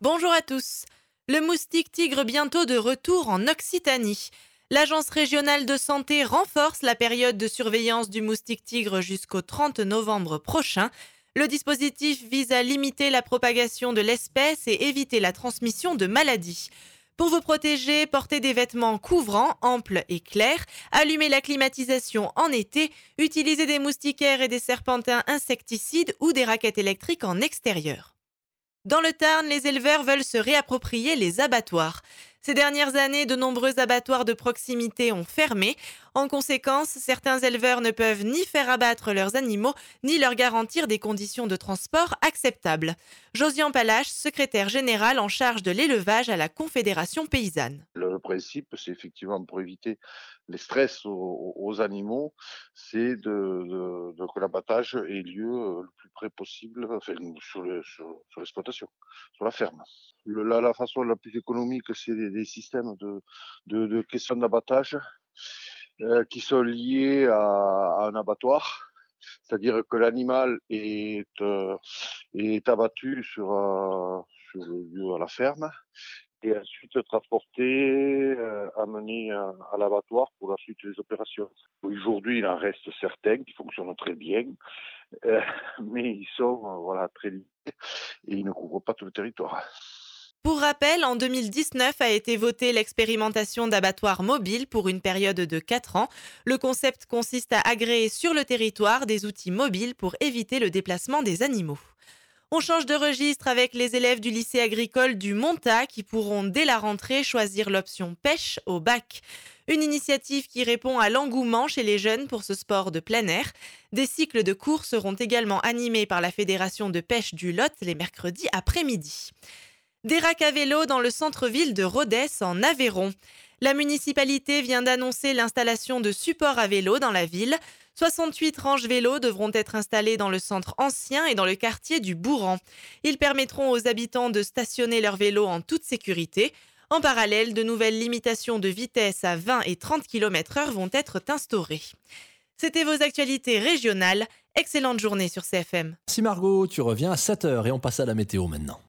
Bonjour à tous. Le moustique tigre bientôt de retour en Occitanie. L'Agence régionale de santé renforce la période de surveillance du moustique tigre jusqu'au 30 novembre prochain. Le dispositif vise à limiter la propagation de l'espèce et éviter la transmission de maladies. Pour vous protéger, portez des vêtements couvrants, amples et clairs, allumez la climatisation en été, utilisez des moustiquaires et des serpentins insecticides ou des raquettes électriques en extérieur. Dans le Tarn, les éleveurs veulent se réapproprier les abattoirs. Ces dernières années, de nombreux abattoirs de proximité ont fermé. En conséquence, certains éleveurs ne peuvent ni faire abattre leurs animaux, ni leur garantir des conditions de transport acceptables. Josiane Palache, secrétaire générale en charge de l'élevage à la Confédération paysanne. Le principe, c'est effectivement pour éviter les stress aux animaux, c'est que l'abattage ait lieu le plus près possible, enfin, sur l'exploitation, sur la ferme. La façon la plus économique, c'est des systèmes de questions d'abattage qui sont liés à un abattoir. C'est-à-dire que l'animal est abattu sur le lieu à la ferme et ensuite transporté, amené à l'abattoir pour la suite des opérations. Aujourd'hui, il en reste certains qui fonctionnent très bien, heu, mais ils sont, voilà, très limités et ils ne couvrent pas tout le territoire. Pour rappel, en 2019 a été votée l'expérimentation d'abattoirs mobiles pour une période de 4 ans. Le concept consiste à agréer sur le territoire des outils mobiles pour éviter le déplacement des animaux. On change de registre avec les élèves du lycée agricole du Montat qui pourront dès la rentrée choisir l'option pêche au bac. Une initiative qui répond à l'engouement chez les jeunes pour ce sport de plein air. Des cycles de cours seront également animés par la Fédération de pêche du Lot les mercredis après-midi. Des racks à vélo dans le centre-ville de Rodez en Aveyron. La municipalité vient d'annoncer l'installation de supports à vélo dans la ville. 68 ranges vélos devront être installées dans le centre ancien et dans le quartier du Bourran. Ils permettront aux habitants de stationner leurs vélos en toute sécurité. En parallèle, de nouvelles limitations de vitesse à 20 et 30 km/h vont être instaurées. C'était vos actualités régionales. Excellente journée sur CFM. Merci Margot, tu reviens à 7 heures et on passe à la météo maintenant.